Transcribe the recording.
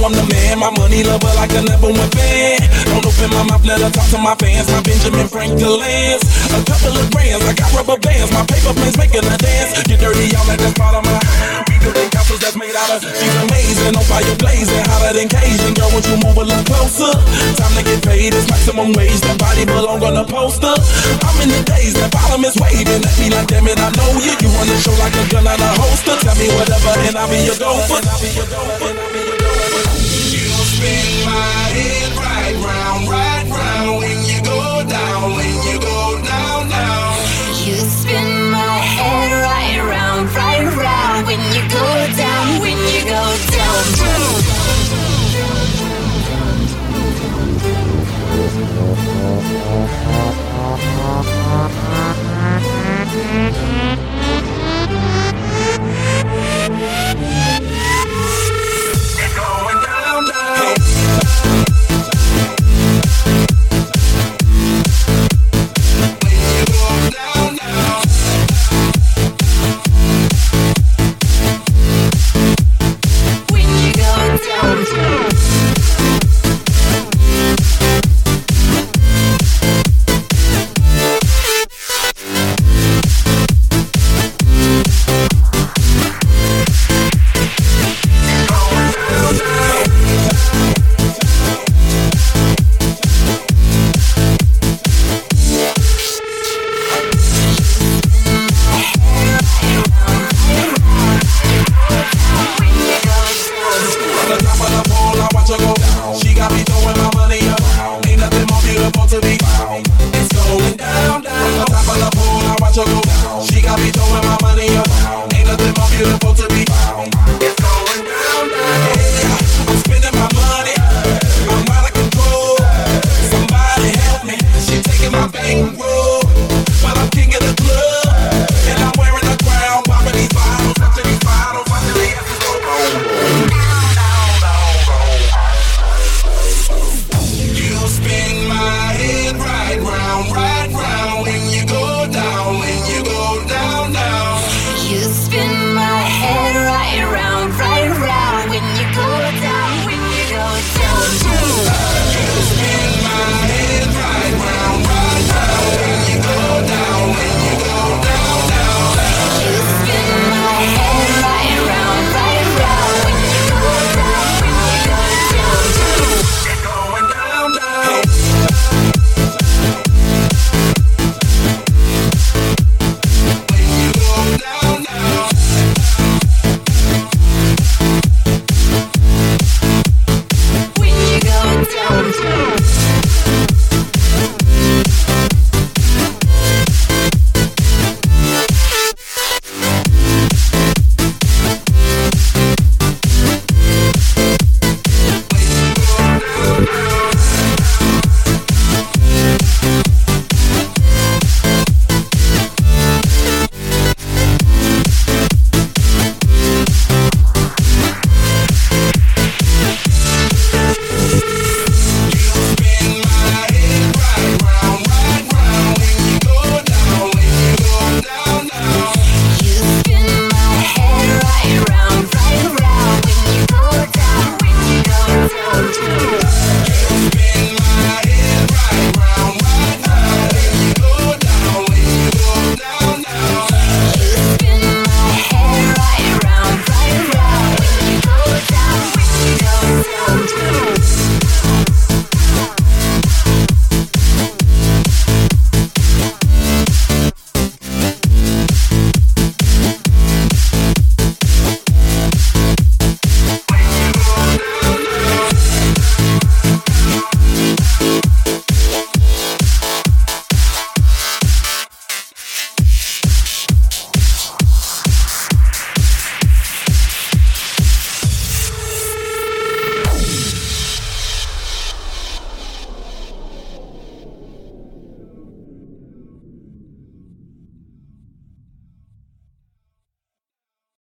I'm the man. My money lover like a number one fan. Don't open my mouth, let her talk to my fans. My Benjamin Franklin's. A couple of brands, I got rubber bands. My paper planes making a dance. Get dirty, y'all like that's part of my. We building castles that's made out of. She's amazing, on fire blazing, hotter than Cajun. Girl, won't you move a little closer? Time to get paid, it's maximum wage. That body belong on the poster. I'm in the days, the bottom is waving at me like, damn it, I know you. You run the show like a gun on a holster. Tell me whatever, and I'll be your gopher. You spin my head right round when you go down, down. You spin my head right round when you go down, down.